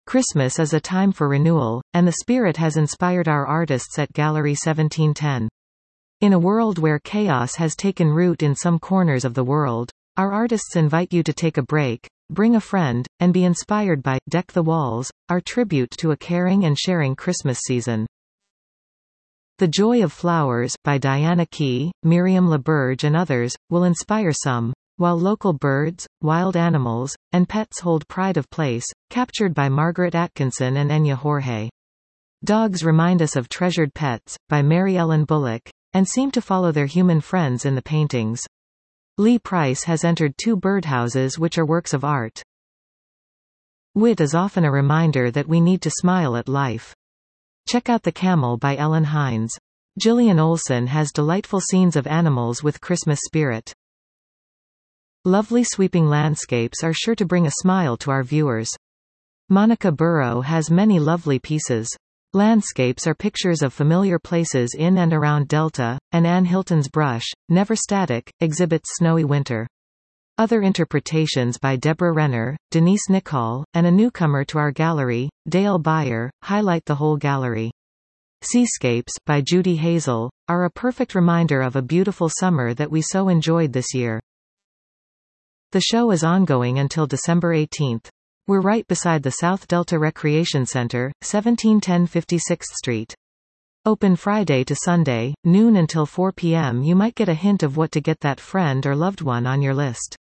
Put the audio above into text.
Christmas is a time for renewal, and the spirit has inspired our artists at Gallery 1710. In a world where chaos has taken root in some corners of the world, our artists invite you to take a break, bring a friend, and be inspired by Deck the Walls, our tribute to a caring and sharing Christmas season. The Joy of Flowers, by Diana Key, Miriam LaBerge and others, will inspire some, while local birds, wild animals, and pets hold pride of place, captured by Margaret Atkinson and Enya Jorge. Dogs remind us of treasured pets, by Mary Ellen Bullock, and seem to follow their human friends in the paintings. Lee Price has entered 2 birdhouses which are works of art. Wit is often a reminder that we need to smile at life. Check out The Camel by Ellen Hines. Gillian Olson has delightful scenes of animals with Christmas spirit. Lovely sweeping landscapes are sure to bring a smile to our viewers. Monica Burrow has many lovely pieces. Landscapes are pictures of familiar places in and around Delta, and Anne Hilton's brush, Never Static, exhibits snowy winter. Other interpretations by Deborah Renner, Denise Nichol, and a newcomer to our gallery, Dale Byer, highlight the whole gallery. Seascapes, by Judy Hazel, are a perfect reminder of a beautiful summer that we so enjoyed this year. The show is ongoing until December 18th. We're right beside the South Delta Recreation Center, 1710 56th Street. Open Friday to Sunday, noon until 4 p.m. You might get a hint of what to get that friend or loved one on your list.